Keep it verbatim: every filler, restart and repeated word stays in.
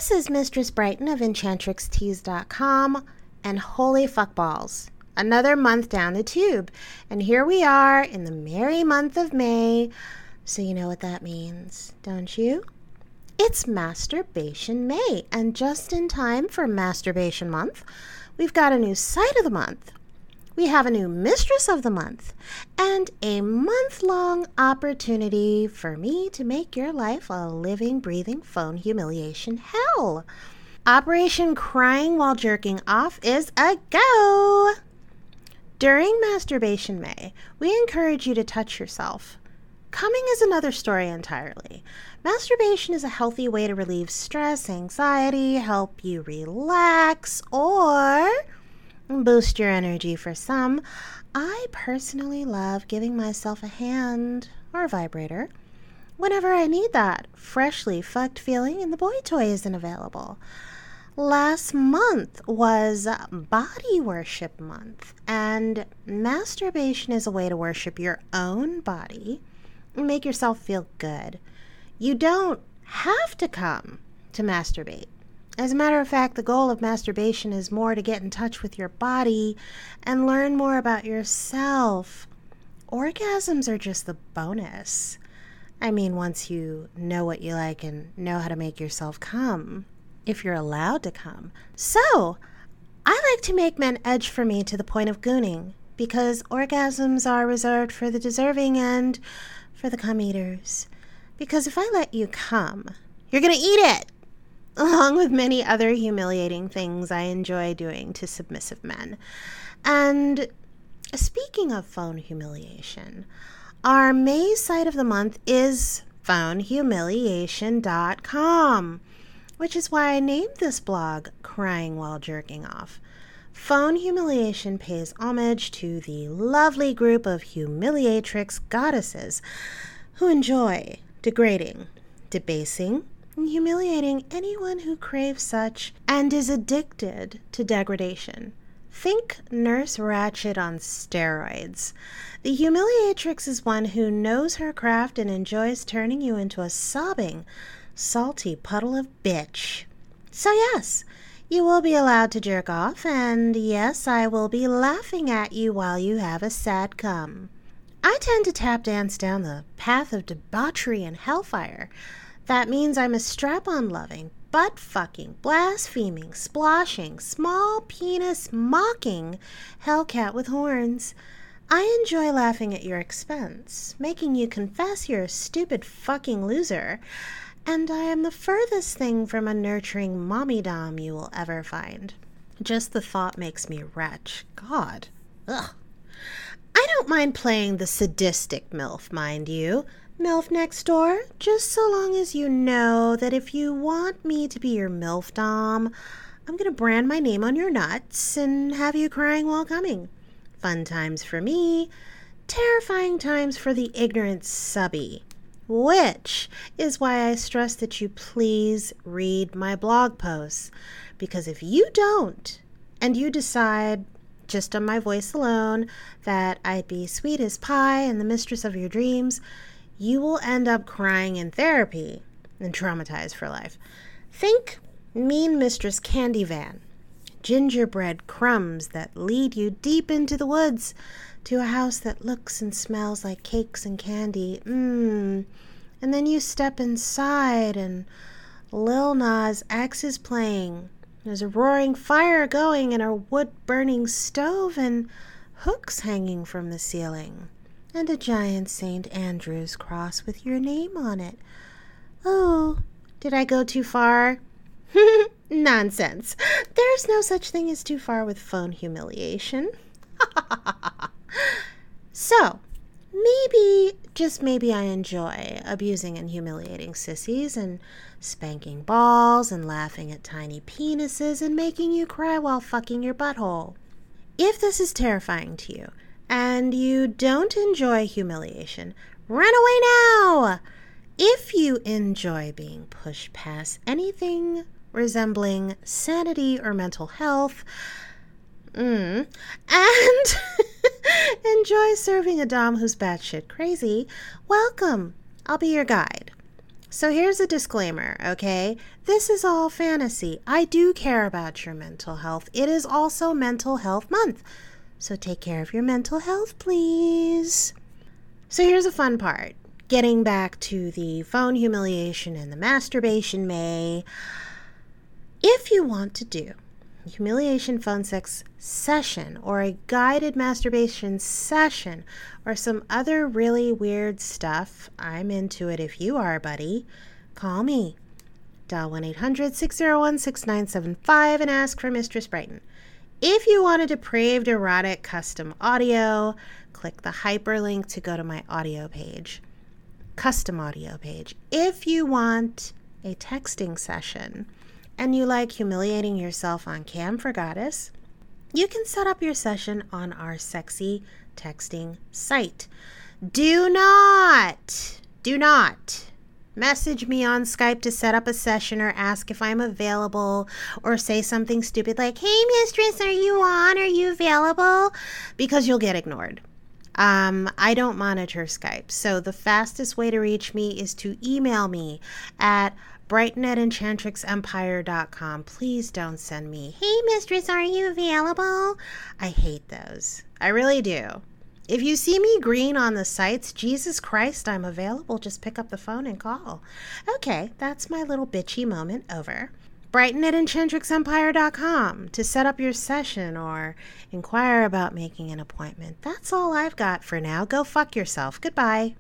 This is Mistress Brighton of enchantrix teas dot com, and holy fuckballs, another month down the tube. And here we are in the merry month of May. So you know what that means, don't you? It's Masturbation May, and just in time for Masturbation Month, we've got a new Sight of the Month. We have a new Mistress of the Month, and a month-long opportunity for me to make your life a living, breathing phone humiliation hell. Operation Crying While Jerking Off is a go! During Masturbation May, we encourage you to touch yourself. Coming is another story entirely. Masturbation is a healthy way to relieve stress, anxiety, help you relax, or boost your energy for some. I personally love giving myself a hand or a vibrator whenever I need that freshly fucked feeling and the boy toy isn't available. Last month was Body Worship Month, and masturbation is a way to worship your own body and make yourself feel good. You don't have to come to masturbate. As a matter of fact, the goal of masturbation is more to get in touch with your body and learn more about yourself. Orgasms are just the bonus. I mean, once you know what you like and know how to make yourself come, if you're allowed to come. So, I like to make men edge for me to the point of gooning, because orgasms are reserved for the deserving and for the cum eaters. Because if I let you come, you're going to eat it! Along with many other humiliating things I enjoy doing to submissive men. And speaking of phone humiliation, our May Sight of the Month is phone humiliation dot com, which is why I named this blog Crying While Jerking Off. Phone Humiliation pays homage to the lovely group of humiliatrix goddesses who enjoy degrading, debasing, and humiliating anyone who craves such and is addicted to degradation. Think Nurse Ratched on steroids. The humiliatrix is one who knows her craft and enjoys turning you into a sobbing, salty puddle of bitch. So yes, you will be allowed to jerk off, and yes, I will be laughing at you while you have a sad cum. I tend to tap dance down the path of debauchery and hellfire. That means I'm a strap-on loving, butt-fucking, blaspheming, splashing, small penis mocking hellcat with horns. I enjoy laughing at your expense, making you confess you're a stupid fucking loser, and I am the furthest thing from a nurturing mommy dom you will ever find. Just the thought makes me retch. God. Ugh. I don't mind playing the sadistic MILF, mind you. MILF next door, just so long as you know that if you want me to be your MILF dom, I'm going to brand my name on your nuts and have you crying while coming. Fun times for me, terrifying times for the ignorant subby. Which is why I stress that you please read my blog posts. Because if you don't, and you decide, just on my voice alone, that I'd be sweet as pie and the mistress of your dreams, you will end up crying in therapy and traumatized for life. Think Mean Mistress Candy Van, gingerbread crumbs that lead you deep into the woods to a house that looks and smells like cakes and candy. Mmm. And then you step inside and Lil Nas X is playing. There's a roaring fire going and a wood-burning stove and hooks hanging from the ceiling. And a giant Saint Andrew's cross with your name on it. Oh, did I go too far? Nonsense. There's no such thing as too far with phone humiliation. So, maybe, just maybe I enjoy abusing and humiliating sissies and spanking balls and laughing at tiny penises and making you cry while fucking your butthole. If this is terrifying to you, and you don't enjoy humiliation, run away now! If you enjoy being pushed past anything resembling sanity or mental health, mm, and enjoy serving a dom who's batshit crazy, welcome. I'll be your guide. So here's a disclaimer, okay? This is all fantasy. I do care about your mental health. It is also Mental Health Month. So take care of your mental health, please. So here's a fun part. Getting back to the phone humiliation and the masturbation May. If you want to do a humiliation phone sex session or a guided masturbation session or some other really weird stuff, I'm into it if you are, buddy. Call me. Dial one eight hundred, six oh one, six nine seven five and ask for Mistress Brighton. If you want a depraved erotic custom audio, click the hyperlink to go to my audio page. Custom audio page. If you want a texting session and you like humiliating yourself on Cam for Goddess, you can set up your session on our sexy texting site. Do not, do not message me on Skype to set up a session or ask if I'm available or say something stupid like, hey, mistress, are you on? Are you available? Because you'll get ignored. Um, I don't monitor Skype, so the fastest way to reach me is to email me at brighton at enchantrix empire dot com. Please don't send me, hey, mistress, are you available? I hate those. I really do. If you see me green on the sites, Jesus Christ, I'm available. Just pick up the phone and call. Okay, that's my little bitchy moment over. brighton at enchantrix empire dot com to set up your session or inquire about making an appointment. That's all I've got for now. Go fuck yourself. Goodbye.